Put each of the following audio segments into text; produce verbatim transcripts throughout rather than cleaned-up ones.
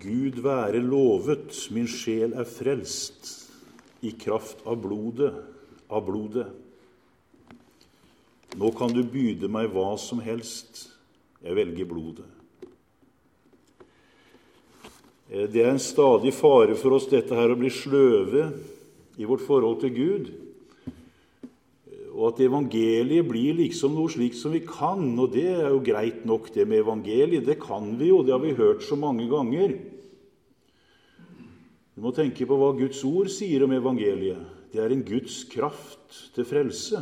Gud være lovet, min sjel er frelst, i kraft av blodet, av blodet. Nå kan du byde meg hva som helst, jeg velger blodet. Det er en stadig fare for oss dette her å bli sløve i vårt forhold til Gud, og at evangeliet blir liksom noe slikt som vi kan, og det er jo greit nok det med evangeliet, det kan vi jo, det har vi hørt så mange ganger. Du må tenke på hva Guds ord sier om evangeliet. Det er en Guds kraft til frelse.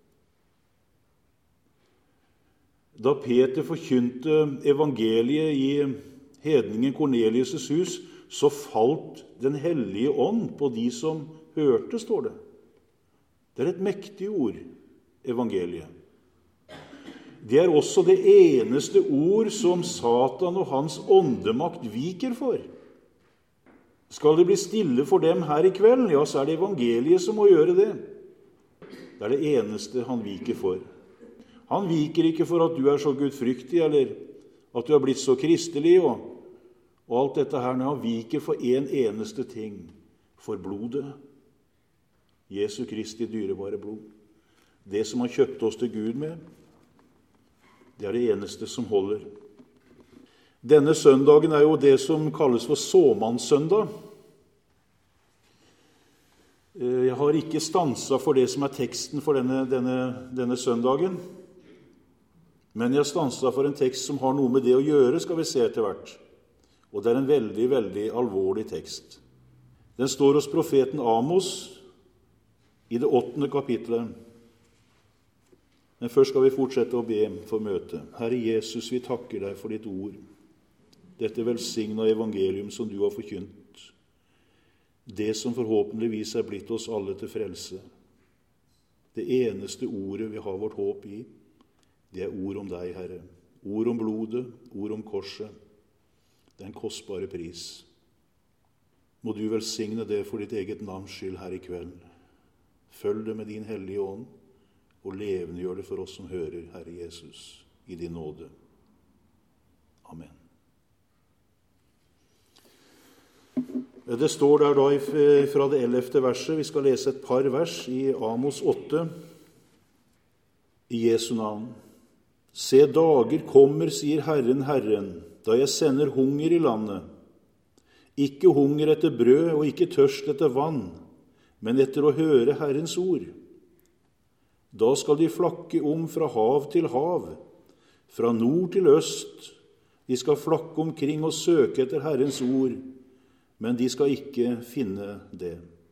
Da Peter forkynte evangeliet i hedningen Kornelius' hus, så falt den hellige ånd på de som hørte, står det. Det er et mektig ord, evangeliet. Det er også det eneste ord som Satan og hans åndemakt viker for. Skal det bli stille for dem her i kveld, ja, så er det evangeliet som må gjøre det. Det er det eneste han viker for. Han viker ikke for at du er så gudfryktig, eller at du er blitt så kristelig, og, og alt dette her, når han viker for en eneste ting, for blodet. Jesu Kristi dyrebare blod. Det som han kjøpte oss til Gud med, det er det eneste som holder. Denne søndagen er jo det som kalles for såmannssøndag. Jeg har ikke stanset for det som er teksten for denne, denne, denne søndagen, men jeg har stanset for en tekst som har noe med det å gjøre, skal vi se etter hvert. Og det er en veldig, veldig alvorlig tekst. Den står hos profeten Amos, i det åttende kapitlet. Men først skal vi fortsette å be for møtet. Herre Jesus, vi takker deg for ditt ord. Dette velsigna evangelium som du har forkynt. Det som forhåpentligvis er blitt oss alle til frelse. Det eneste ordet vi har vårt håp i, det er ord om deg, Herre. Ord om blodet, ord om korset. Det er en kostbare pris. Må du velsigne det for ditt eget navns skyld her i kveld. Følg det med din hellige ånd, og levendegjør det for oss som hører, Herre Jesus, i din nåde. Amen. Det står der da fra det ellevte verset, vi skal lese et par vers i Amos åtte, i Jesu navn. Se, dager kommer, sier Herren, Herren, da jeg sender hunger i landet. Ikke hunger etter brød og ikke tørst etter vann, men etter å høre Herrens ord. Da skal de flakke om fra hav til hav, fra nord til øst. De skal flakke omkring og søke etter Herrens ord, men de skal ikke finne det.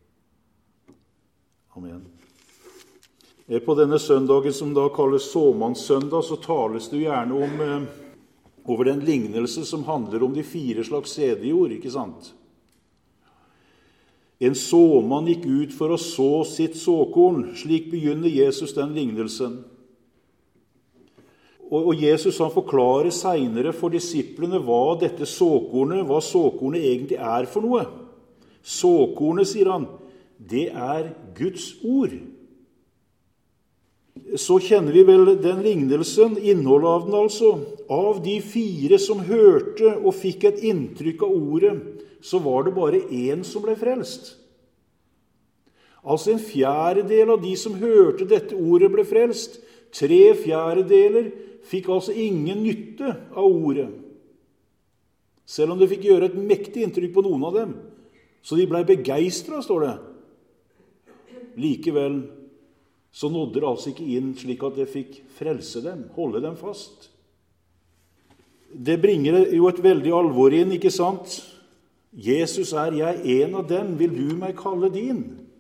Amen. På denne søndagen som da kalles såmannssøndag, så tales det gjerne om over den lignelse som handler om de fire slags sædjord, ikke sant? En såmann gikk ut for å så sitt såkorn. Slik begynner Jesus den lignelsen. Og, og Jesus han forklarer senere for disiplene hva dette såkornet, hva såkornet egentlig er for noe. Såkornet, sier han, det er Guds ord. Så kjenner vi vel den lignelsen, innholdet av den altså. Av de fire som hørte og fikk et inntrykk av ordet, så var det bare én som ble frelst. Altså en fjerdedel av de som hørte dette ordet ble frelst. Tre fjerdedeler fikk altså ingen nytte av ordet. Selv om det fikk gjøre et mektig inntrykk på noen av dem. Så de ble begeistret, står det. Likevel så nådde det altså ikke inn slik at det fikk frelse dem, holde dem fast. Det bringer jo et veldig alvor inn, ikke sant? Jesus er jeg en av dem, vil du meg kalle din?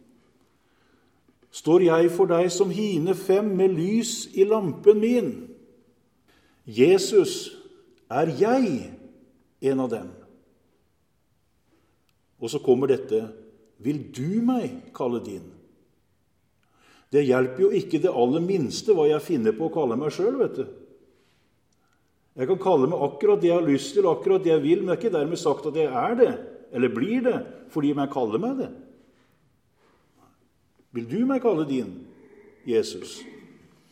Står jeg for deg som hine fem med lys i lampen min? Jesus, er jeg en av dem? Og så kommer dette, vil du meg kalle din? Det hjelper jo ikke det aller minste hva jeg finner på å kalle meg selv, vet du. Jeg kan kalle meg akkurat det jeg har lyst til, akkurat det jeg vil, men det er ikke dermed sagt at jeg er det, eller blir det, fordi jeg kaller meg det. Vil du meg kalle din, Jesus?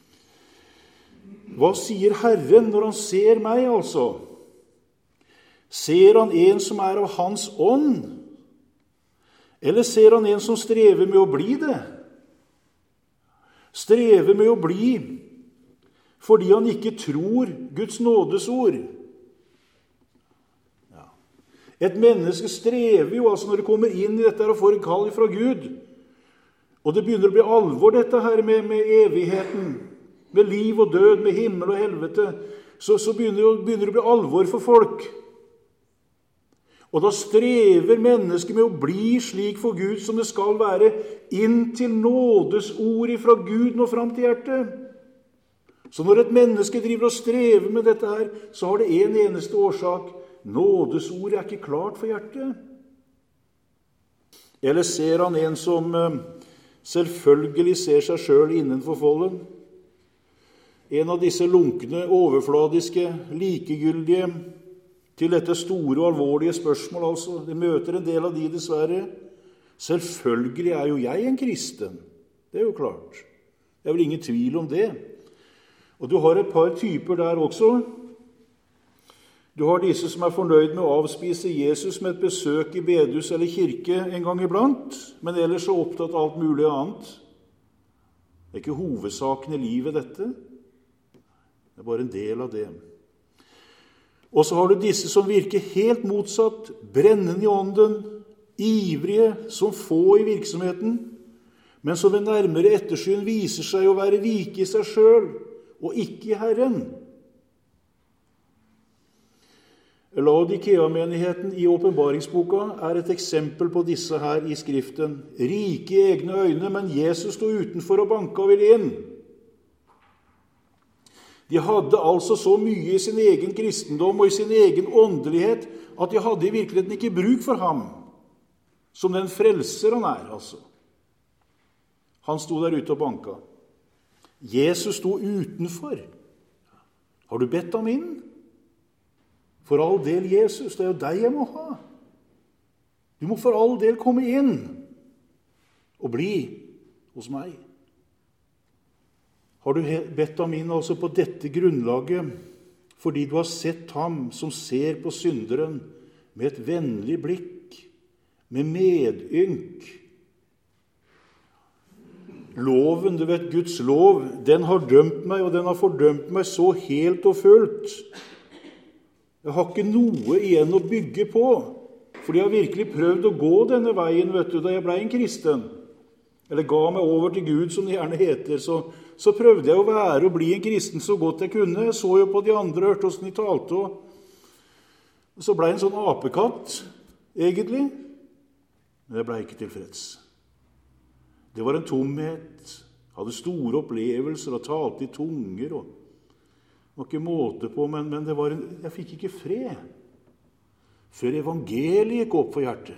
Hva sier Herren når han ser meg, altså? Ser han en som er av hans ånd? Eller ser han en som strever med å bli det? Strever med å bli fordi han ikke tror Guds nådesord. Ja. Et menneske strever jo altså når det kommer inn i dette og får en kall fra Gud. Og det begynner å bli alvor dette her med, med evigheten, med liv og død, med himmel og helvete. Så, så begynner, begynner det å bli alvor for folk. Og da strever mennesket med å bli slik for Gud som det skal være, inn til nådesord fra Gud og fram til hjertet. Så når et menneske driver og strever med dette her, så har det en eneste årsak. Nådesordet er ikke klart for hjertet. Eller ser han en som selvfølgelig ser seg selv innenfor folden? En av disse lunkne, overfladiske, likegyldige, til dette store og alvorlige spørsmål, altså. Det møter en del av de, dessverre. Selvfølgelig er jo jeg en kristen. Det er jo klart. Det er vel ingen tvil om det. Og du har et par typer der også. Du har disse som er fornøyd med å avspise Jesus med et besøk i bedehus eller kirke en gang iblant, men ellers så opptatt av alt mulig annet. Det er ikke hovedsaken i livet, dette. Det er bare en del av det. Og så har du disse som virker helt motsatt, brennende i ånden, ivrige, som få i virksomheten, men som ved nærmere ettersyn viser seg å være rike i seg selv, og ikke i Herren. Laodikea-menigheten i åpenbaringsboka er et eksempel på disse her i Skriften. Rike i egne øyne, men Jesus stod utenfor og banka og ville inn. De hadde altså så mye i sin egen kristendom og i sin egen åndelighet at de hadde i virkeligheten ikke bruk for ham, som den frelser han er, altså. Han stod der ute og banka. Jesus stod utenfor. Har du bedt ham inn? For all del, Jesus, det er jo deg jeg må ha. Du må for all del komme inn og bli hos meg. Har du bedt ham inn altså på dette grunnlaget, fordi du har sett ham som ser på synderen med et vennlig blikk, med medynk. Loven, du vet, Guds lov, den har dømt meg, og den har fordømt meg så helt og fullt. Jeg har ikke noe igjen å bygge på, for jeg har virkelig prøvd å gå denne veien, vet du, da jeg ble en kristen. Eller ga meg over til Gud, som det gjerne heter, så, så prøvde jeg å være og bli en kristen så godt jeg kunne. Jeg så jo på de andre, hørte hvordan de talte, og så ble jeg en sånn apekatt, egentlig. Men jeg ble ikke tilfreds. Det var en tomhet, hadde store opplevelser og talte i tunger, og det var ikke måte på, men, men det var en, jeg fikk ikke fred før evangeliet gikk opp for hjertet.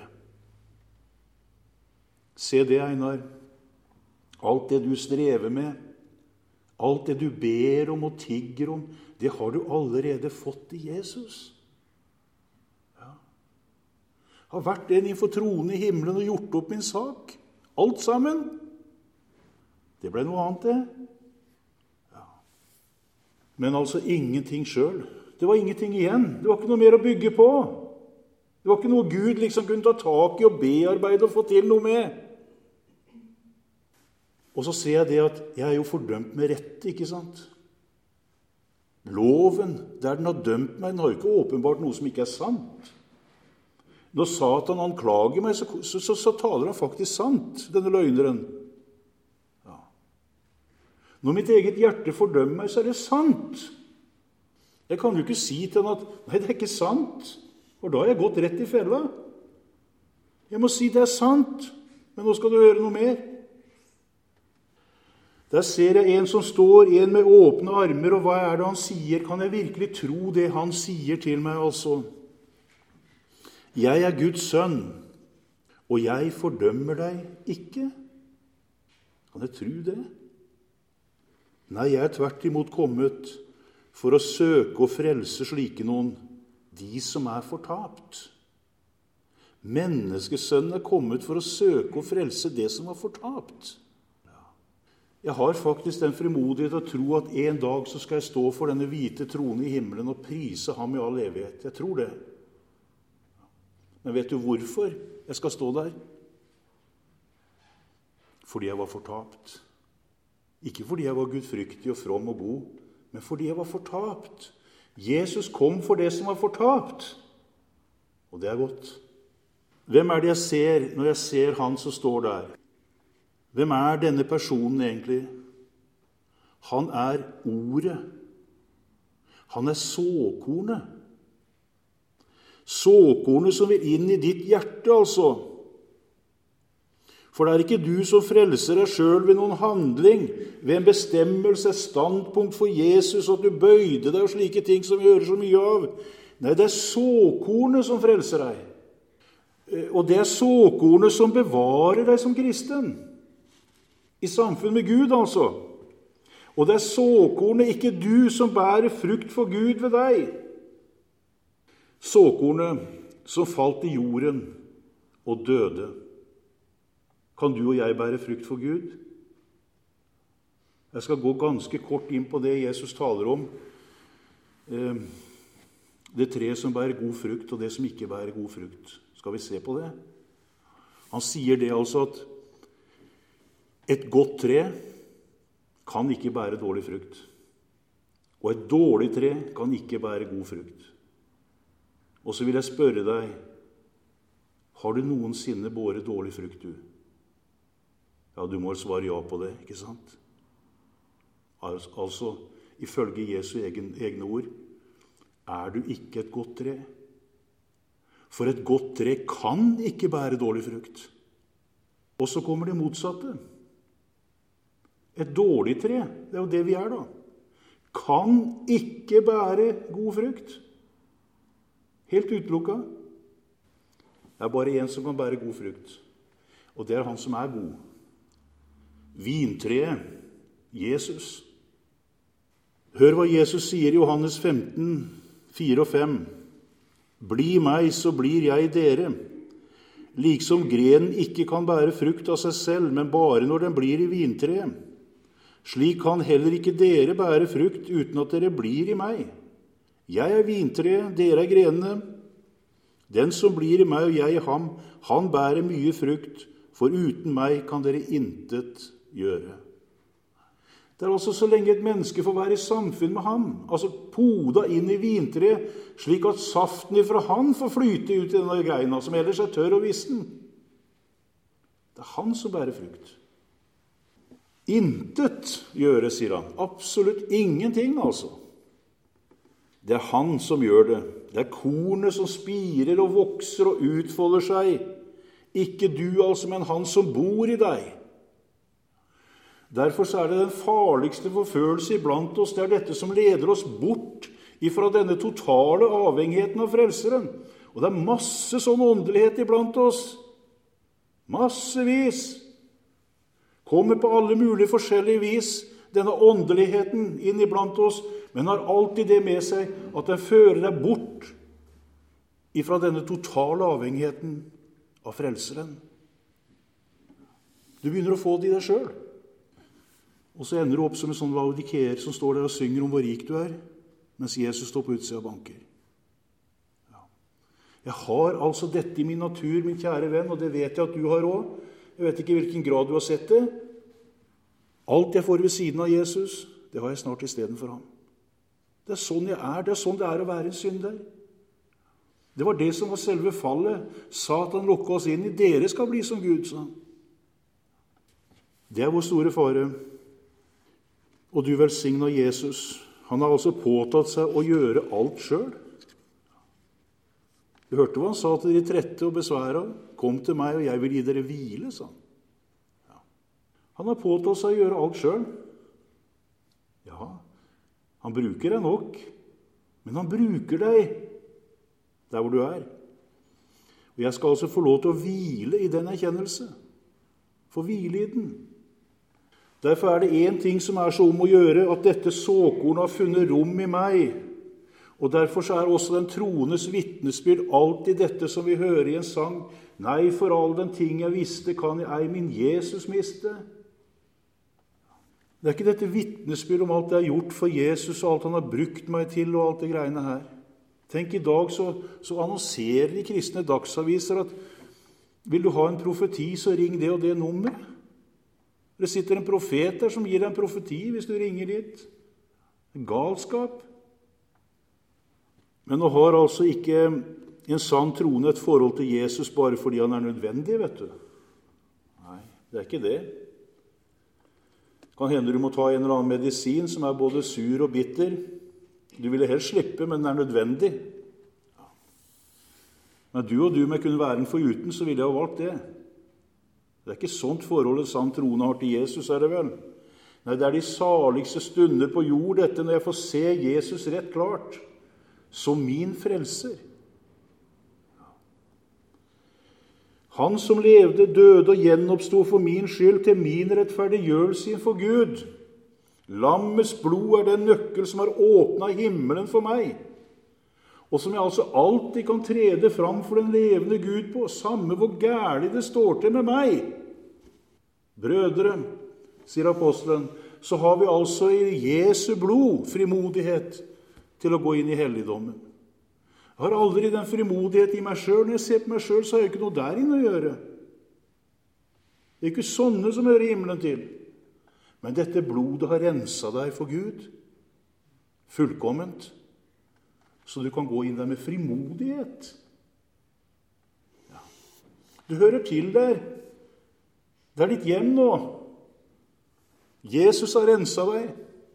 Se det, Einar. Alt det du strever med, alt det du ber om og tigger om, det har du allerede fått i Jesus. Ja. Har vært en innenfor tronen i himmelen og gjort opp min sak. Alt sammen. Det ble noe annet, det. Ja. Men altså ingenting selv. Det var ingenting igjen. Det var ikke noe mer å bygge på. Det var ikke noe Gud liksom kunne ta tak i og bearbeide og få til noe med. Og så ser jeg det at jeg er jo fordømt med rette, ikke sant? Loven, der den har dømt meg, den har jo ikke åpenbart noe som ikke er sant. Når Satan anklager meg, så, så, så, så taler han faktisk sant, denne løgneren. Ja. Når mitt eget hjerte fordømmer meg, så er det sant. Jeg kan jo ikke si til han at, nei, det er ikke sant, for da har jeg gått rett i fella. Jeg må si det er sant, men nå skal du høre noe mer. Der ser jeg en som står, en med åpne armer, og hva er det han sier? Kan jeg virkelig tro det han sier til meg, altså? Jeg er Guds sønn, og jeg fordømmer deg ikke. Kan jeg tro det? Nei, jeg er tvert imot kommet for å søke og frelse slike noen, de som er fortapt. Menneskesønnen er kommet for å søke og frelse det som er fortapt. Jeg har faktisk den frimodighet å tro at en dag så skal jeg stå for denne hvite tronen i himmelen og prise ham i all evighet. Jeg tror det. Men vet du hvorfor jeg skal stå der? Fordi jeg var fortapt. Ikke fordi jeg var gudfryktig og from og god, men fordi jeg var fortapt. Jesus kom for det som var fortapt. Og det er godt. Hvem er det jeg ser når jeg ser han som står der? Hvem er denne personen egentlig? Han er ordet. Han er såkornet. Såkornet som vil inn i ditt hjerte, altså. For det er ikke du som frelser deg selv ved noen handling, ved en bestemmelse, et standpunkt for Jesus, at du bøyde deg og slike ting som vi hører så mye av. Nei, det er såkornet som frelser deg. Og det er såkornet som bevarer deg som kristen. I samfunn med Gud, altså. Og det er såkornet, ikke du, som bærer frukt for Gud ved deg. Såkornet som falt i jorden og døde. Kan du og jeg bære frukt for Gud? Jeg skal gå ganske kort inn på det Jesus taler om. Det tre som bærer god frukt, og det som ikke bærer god frukt. Skal vi se på det? Han sier det altså at et godt tre kan ikke bære dårlig frukt. Og et dårlig tre kan ikke bære god frukt. Og så vil jeg spørre deg, har du noensinne båret dårlig frukt, du? Ja, du må svare ja på det, ikke sant? Altså, ifølge Jesu egen, egne ord, er du ikke et godt tre. For et godt tre kan ikke bære dårlig frukt. Og så kommer det motsatte. Et dårlig tre, det er jo det vi er da, kan ikke bære god frukt. Helt utelukket. Det er bare en som kan bære god frukt, og det er han som er god. Vintreet, Jesus. Hør hva Jesus sier i Johannes femten, fire og fem. Bli meg, så blir jeg dere. Liksom grenen ikke kan bære frukt av seg selv, men bare når den blir i vintreet. Slik kan heller ikke dere bære frukt uten at dere blir i meg. Jeg er vintreet, dere er grenene. Den som blir i meg og jeg i ham, han bærer mye frukt, for uten meg kan dere intet gjøre. Det er altså så lenge et menneske får være i samfunn med ham, altså poda inn i vintreet, slik at saften ifra han får flyte ut i denne greina, som ellers er tørr og vissen. Det er han som bærer frukt. Intet gjøre, sier han. Absolutt ingenting, altså. Det er han som gjør det. Det er kornet som spirer og vokser og utfolder seg. Ikke du, altså, men han som bor i deg. Derfor er det den farligste forfølelse iblant oss. Det er dette som leder oss bort ifra denne totale avhengigheten av frelseren. Og det er masse sånn åndelighet iblant oss. Massevis. Kommer på alle mulige forskjellige vis denne åndeligheten inn iblant oss, men har alltid det med seg at den fører deg bort ifra denne totale avhengigheten av frelseren. Du begynner å få det i deg selv. Og så ender du opp som en sånn laudikeer som står der og synger om hvor rik du er, mens Jesus står på utsida og banker. Ja. Jeg har altså dette i min natur, min kjære venn, og det vet jeg at du har også. Jeg vet ikke i hvilken grad du har sett det. Alt jeg får ved siden av Jesus, det har jeg snart i stedet for ham. Det er sånn jeg er. Det er sånn det er å være en synder. Det var det som var selve fallet. Satan lukket oss inn i. Dere skal bli som Gud, sa han. Det er vår store fare. Og du velsigner Jesus. Han har altså påtatt seg å gjøre alt selv. Du hørte hva han sa til de trette og besværa. Kom til meg, og jeg vil gi dere hvile, sa han. Ja. Han har påtatt seg å gjøre alt selv. Ja, han bruker deg nok, men han bruker deg der hvor du er. Og jeg skal altså få lov til å hvile i den erkjennelse. Få hvile i den. Derfor er det en ting som er så om å gjøre, at dette såkornet har funnet rom i meg. Og derfor så er også den troendes vitnesbyrd alltid dette som vi hører i en sang. Nei, for all den ting jeg visste, kan jeg ei min Jesus miste. Det er ikke dette vitnesbyrd om alt det er gjort for Jesus, og alt han har brukt meg til, og alt det greiene her. Tenk, i dag så, så annonserer de kristne dagsaviser at vil du ha en profeti, så ring det og det nummeret. Det sitter en profet der som gir deg en profeti hvis du ringer dit. En galskap. Men nå har altså ikke en sann troende et forhold til Jesus bare fordi han er nødvendig, vet du. Nei, det er ikke det. Kan hende du må ta en eller annen medisin som er både sur og bitter. Du ville helst slippe, men den er nødvendig. Men du og du med kunne være en foruten, så ville jeg ha valgt det. Det er ikke sånt forholdet sann troende har til Jesus, er det vel? Nei, det er de saligste stunder på jord, dette, når jeg får se Jesus rett klart, som min frelser. Han som levde, døde og gjenoppstod for min skyld til min rettferdiggjørelse innfor Gud. Lammets blod er den nøkkel som har åpnet himmelen for meg, og som jeg altså alltid kan trede fram for den levende Gud på, samme hvor gærlig det står til med meg. Brødre, sier apostelen, så har vi altså i Jesu blod frimodighet til å gå inn i helligdommen. Jeg har aldri den frimodighet i meg selv. Når jeg ser på meg selv, så har jeg ikke noe der inne å gjøre. Det er ikke sånne som hører himmelen til. Men dette blodet har renset deg for Gud, fullkomment, så du kan gå inn der med frimodighet. Ja. Du hører til der. Det er ditt hjem nå. Jesus har renset deg,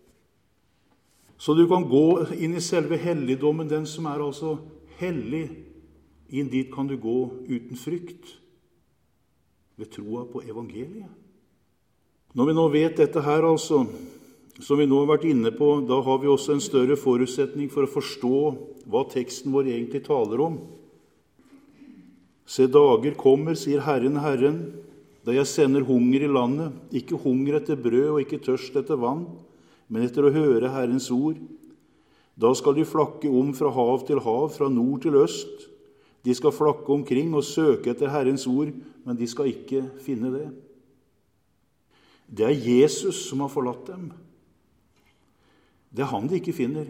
så du kan gå inn i selve helligdommen, den som er altså hellig. Inn dit kan du gå uten frykt, ved troa på evangeliet. Når vi nå vet dette her, altså, som vi nå har vært inne på, da har vi også en større forutsetning for å forstå hva teksten vår egentlig taler om. Se, dager kommer, sier Herren, Herren, da jeg sender hunger i landet, ikke hunger etter brød og ikke tørst etter vann, men etter å høre Herrens ord. Da skal de flakke om fra hav til hav, fra nord til øst. De skal flakke omkring og søke etter Herrens ord, men de skal ikke finne det. Det er Jesus som har forlatt dem. Det er han de ikke finner.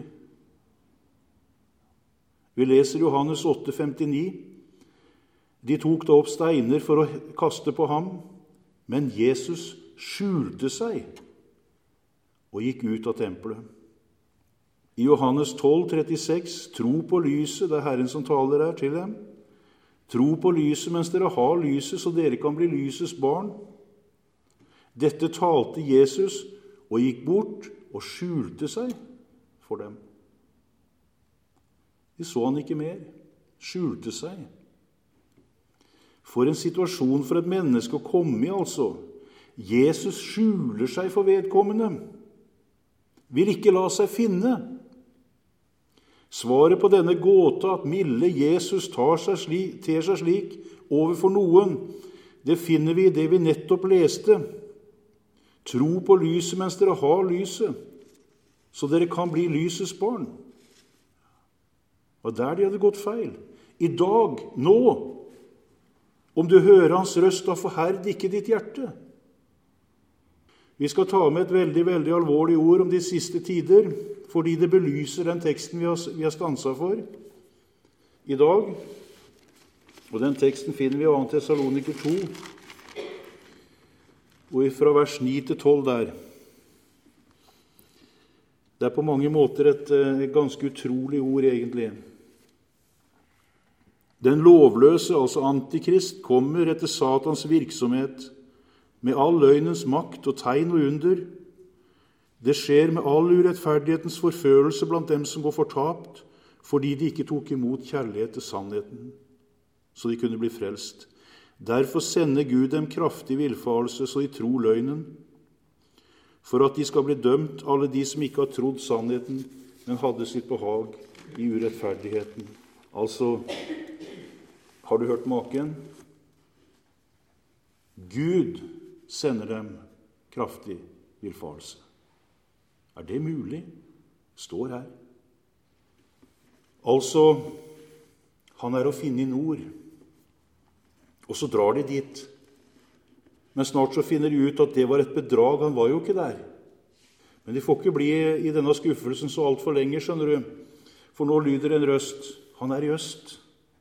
Vi leser Johannes åtte femtini. De tok da opp steiner for å kaste på ham, men Jesus skjulte seg og gikk ut av tempelet. I Johannes tolv trettiseks, tro på lyset, det er Herren som taler her til dem. Tro på lyset mens dere har lyset, så dere kan bli lysets barn. Dette talte Jesus og gikk bort og skjulte seg for dem. De så han ikke mer, skjulte seg. For en situasjon for et menneske å komme i, altså. Jesus skjuler seg for vedkommende. Vil ikke la seg finne. Svaret på denne gåta at milde Jesus tar seg slik, ter seg slik overfor noen, det finner vi i det vi nettopp leste. Tro på lyset mens dere har lyset, så dere kan bli lysets barn. Og der de hadde gått feil. I dag, nå, om du hører hans røst, da forherd ikke ditt hjerte. Vi skal ta med et veldig, veldig alvorlig ord om de siste tider, fordi det belyser den teksten vi har, vi har stanset for i dag. Og den teksten finner vi i andre Tessaloniker to, og fra vers ni til tolv der. Det er på mange måter et, et ganske utrolig ord, egentlig. Den lovløse, altså antikrist, kommer etter Satans virksomhet med all løgnens makt og tegn og under. Det skjer med all urettferdighetens forførelse blant dem som går fortapt, fordi de ikke tok imot kjærlighet til sannheten, så de kunne bli frelst. Derfor sender Gud dem kraftig villfarelse, så de tror løgnen, for at de skal bli dømt, alle de som ikke har trodd sannheten, men hadde sitt behag i urettferdigheten. Altså, har du hørt maken? Gud sender dem kraftig villfarelse. Er det mulig? Står her. Altså, han er å finne i nord, og så drar de dit. Men snart så finner de ut at det var et bedrag, han var jo ikke der. Men de får ikke bli i denne skuffelsen så alt for lenge, skjønner du. For nå lyder en røst, han er i øst.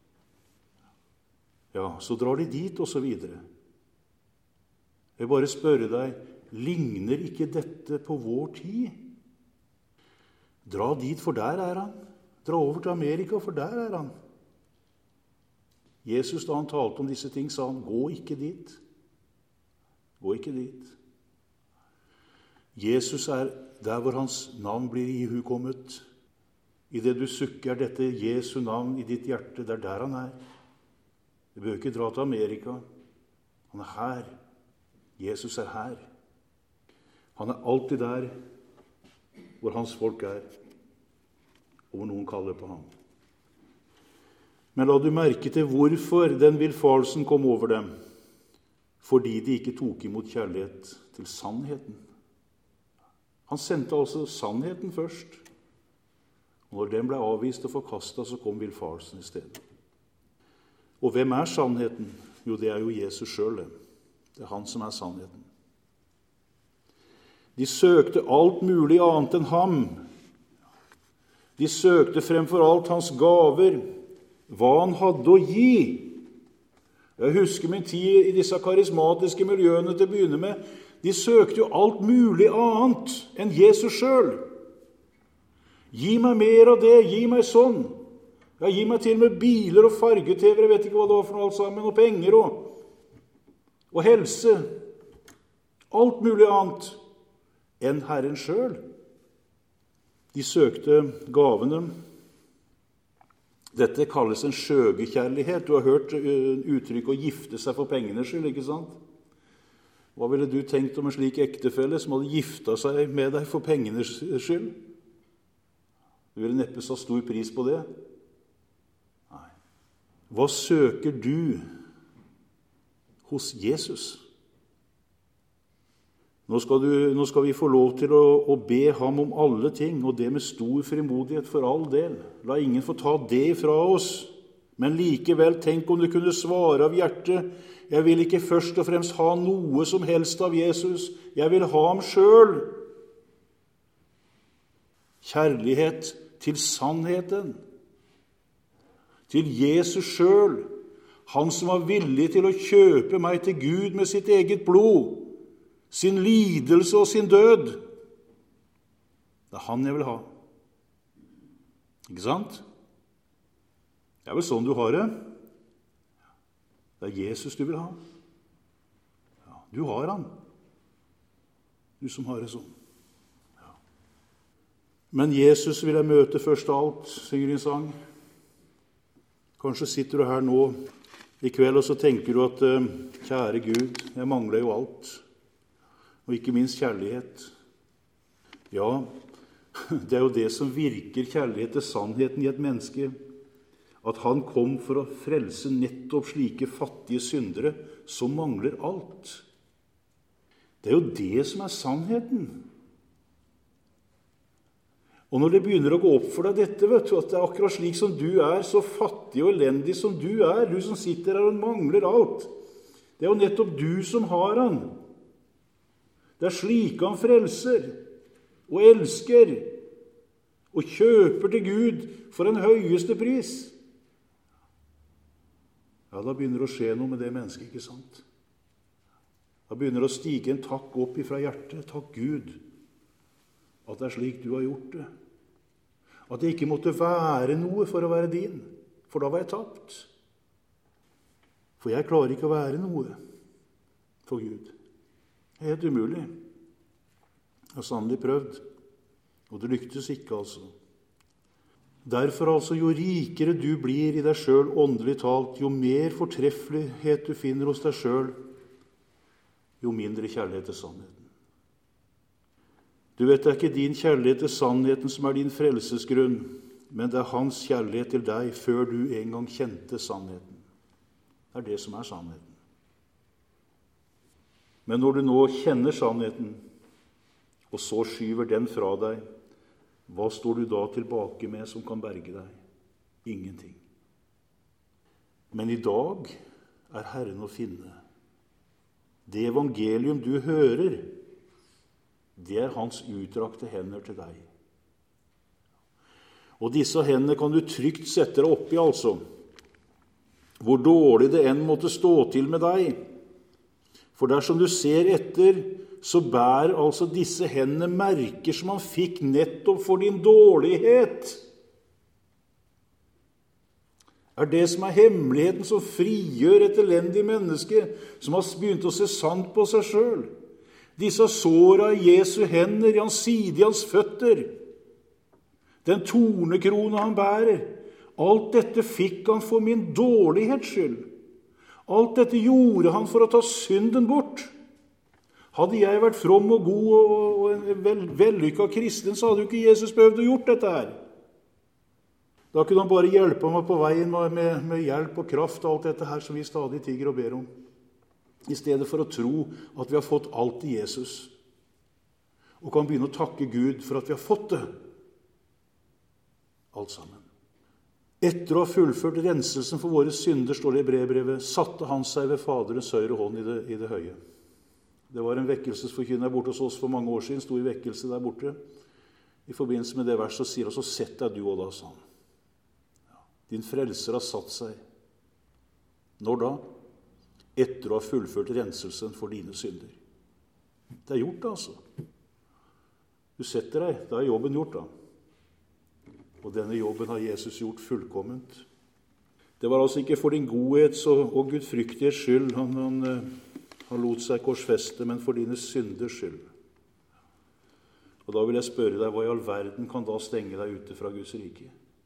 Ja, så drar de dit, og så videre. Jeg vil bare spørre deg, ligner ikke dette på vår tid? Dra dit, for der er han. Dra over til Amerika, for der er han. Jesus, da han talte om disse ting, sa han, gå ikke dit. Gå ikke dit. Jesus er der hvor hans navn blir ihukommet. I det du sukker dette Jesu navn i ditt hjerte, det er der han er. Du bør ikke dra til Amerika. Han er her. Jesus er her. Han er alltid der hvor hans folk er, og hvor noen kaller på ham. Men la du merke til hvorfor den villfarelsen kom over dem. Fordi de ikke tok imot kjærlighet til sannheten. Han sendte altså sannheten først. Og når den ble avvist og forkastet, så kom villfarelsen i stedet. Og hvem er sannheten? Jo, det er jo Jesus selv. Det er han som er sannheten. De søkte alt mulig annet enn ham. De søkte fremfor alt hans gaver, hva han hadde å gi. Jeg husker min tid i disse karismatiske miljøene til å begynne med. De søkte jo alt mulig annet enn Jesus selv. Gi meg mer av det, gi meg sånn. Ja, gi meg til og med biler og farge-T V, jeg vet ikke hva det var for noe alt sammen, og penger og, og helse. Alt mulig annet enn Herren selv. De søkte gavene. Dette kalles en skjøgekjærlighet. Du har hørt uttrykket å gifte seg for pengenes skyld, ikke sant? Hva ville du tenkt om en slik ektefelle som hadde gifta seg med deg for pengenes skyld? Du ville neppe så stor pris på det. Nei. Hva søker du hos Jesus? Nå skal, du, nå skal vi få lov til å, å be ham om alle ting, og det med stor frimodighet for all del. La ingen få ta det fra oss. Men likevel, tenk om du kunne svare av hjertet, jeg vil ikke først og fremst ha noe som helst av Jesus. Jeg vil ha ham selv. Kjærlighet til sannheten. Til Jesus selv. Han som var villig til å kjøpe meg til Gud med sitt eget blod. Sin lidelse og sin død. Det er han jeg vil ha. Ikke sant? Det er vel sånn du har det. Det er Jesus du vil ha. Ja, du har han. Du som har det sånn. Ja. Men Jesus vil jeg møte først av alt, synger en sang. Kanskje sitter du her nå i kveld, og så tenker du at kjære Gud, jeg mangler jo alt. Og ikke minst kjærlighet. Ja, det er jo det som virker kjærlighet til sannheten i et menneske. At han kom for å frelse nettopp slike fattige syndere som mangler alt. Det er jo det som er sannheten. Og når det begynner å gå opp for deg dette, vet du, at det er akkurat slik som du er, så fattig og elendig som du er, du som sitter her og mangler alt, det er jo nettopp du som har han. Det er slik han frelser og elsker og kjøper til Gud for en høyeste pris. Ja, da begynner det å skje noe med det mennesket, ikke sant? Da begynner det å stige en takk opp ifra hjertet. Takk Gud, at det er slik du har gjort det. At det ikke måtte være noe for å være din, for da var jeg tapt. For jeg klarer ikke å være noe for Gud. Det er helt umulig. Jeg har sannelig prøvd, og det lyktes ikke altså. Derfor altså, jo rikere du blir i deg selv åndelig talt, jo mer fortreffelighet du finner hos deg selv, jo mindre kjærlighet til sannheten. Du vet, det er ikke din kjærlighet til sannheten som er din frelsesgrunn, men det er hans kjærlighet til deg før du en gang kjente sannheten. Det er det som er sannheten. Men når du nå kjenner sannheten, og så skyver den fra deg, hva står du da tilbake med som kan berge deg? Ingenting. Men i dag er Herren å finne. Det evangelium du hører, det er hans utdrakte hender til deg. Og disse hendene kan du trygt sette deg oppi, altså. Hvor dårlig det enn måtte stå til med deg. For dersom du ser etter, så bærer altså disse hendene merker som han fikk nettopp for din dårlighet. Er det som er hemmeligheten som frigjør et elendig menneske, som har begynt å se sant på seg selv. Disse såra i Jesu hender, i hans side, i hans føtter. Den tornekrone han bærer. Alt dette fikk han for min dårlighets skyld. Alt dette gjorde han for å ta synden bort. Hadde jeg vært from og god og en vel, vellykket kristen, så hadde jo ikke Jesus behøvd å gjort dette her. Da kunne han bare hjelpe meg på veien med, med, med hjelp og kraft og alt dette her som vi stadig tigger og ber om. I stedet for å tro at vi har fått alt i Jesus. Og kan begynne å takke Gud for at vi har fått det. Alt sammen. Etter å ha fullført renselsen for våre synder, står det i brevbrevet, satte han seg ved Faderens høyre hånd i det, i det høye. Det var en vekkelsesforkynner der borte hos oss for mange år siden, stor vekkelse der borte. I forbindelse med det verset sier han, så sett deg du og da, sa han. Din frelser har satt seg. Når da? Etter å ha fullført renselsen for dine synder. Det er gjort, altså. Du setter deg, da er jobben gjort, da. Og denne jobben har Jesus gjort fullkomment. Det var altså ikke for din godhets og, og gudfryktighets skyld han, han, han lot seg korsfeste, men for dine synders skyld. Og da vil jeg spørre deg, hva i all verden kan da stenge deg ute fra Guds rike?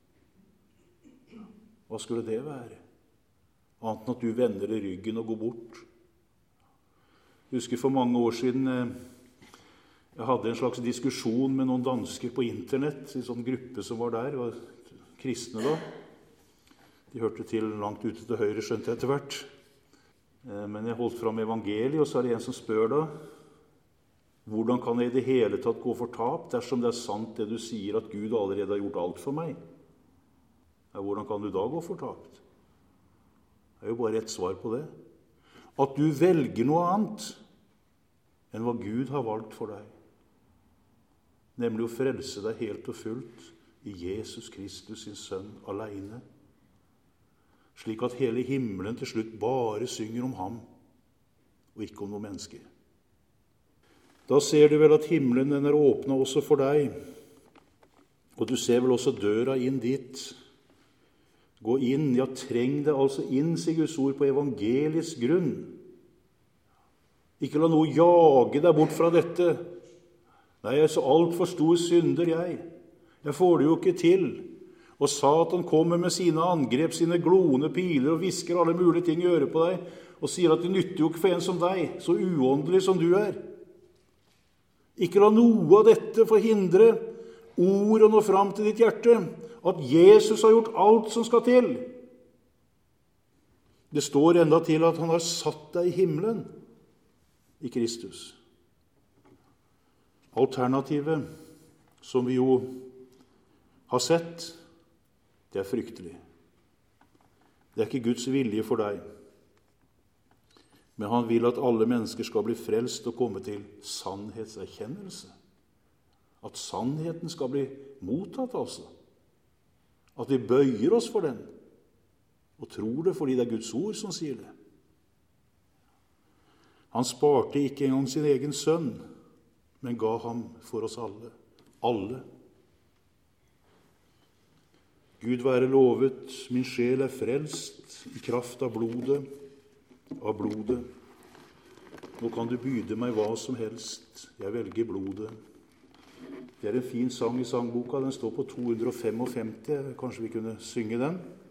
Hva skulle det være? Annet enn at du vender deg ryggen og går bort. Jeg husker for mange år siden jeg hadde en slags diskusjon med noen dansker på internett, i en sånn gruppe som var der, var kristne da. De hørte til langt ute til høyre, skjønte jeg etter hvert. Men jeg holdt fram evangeliet, og så er det en som spør da, hvordan kan jeg i det hele tatt gå fortapt dersom det er sant det du sier at Gud allerede har gjort alt for meg? Ja, hvordan kan du da gå fortapt? Det er jo bare ett svar på det. At du velger noe annet enn hva Gud har valgt for deg. Nemlig å frelse deg helt og fullt i Jesus Kristus, sin sønn, alene. Slik at hele himmelen til slutt bare synger om ham, og ikke om noen mennesker. Da ser du vel at himmelen den er åpnet også for deg, og du ser vel også døra inn dit. Gå inn, ja, treng deg altså inn, sier Guds ord, på evangeliets grunn. Ikke la noe jage deg bort fra dette. Nei, jeg er så alt for stor synder, jeg. Jeg får det jo ikke til. Og Satan kommer med sine angrep, sine glående piler, og visker alle mulige ting i øret på deg, og sier at det nytter jo ikke for en som deg, så uåndelig som du er. Ikke la noe av dette forhindre ord å nå fram til ditt hjerte, at Jesus har gjort alt som skal til. Det står enda til at han har satt deg i himmelen i Kristus. Alternativet, som vi jo har sett, det er fryktelig. Det er ikke Guds vilje for deg. Men han vil at alle mennesker skal bli frelst og komme til sannhetserkjennelse. At sannheten skal bli mottatt, altså. At vi bøyer oss for den, og tror det fordi det er Guds ord som sier det. Han sparte ikke engang sin egen sønn, men ga ham for oss alle. Alle. Gud være lovet, min sjel er frelst i kraft av blodet, av blodet. Nå kan du byde meg hva som helst, jeg velger blodet. Det er en fin sang i sangboka, den står på to hundre femtifem, kanskje vi kunne synge den.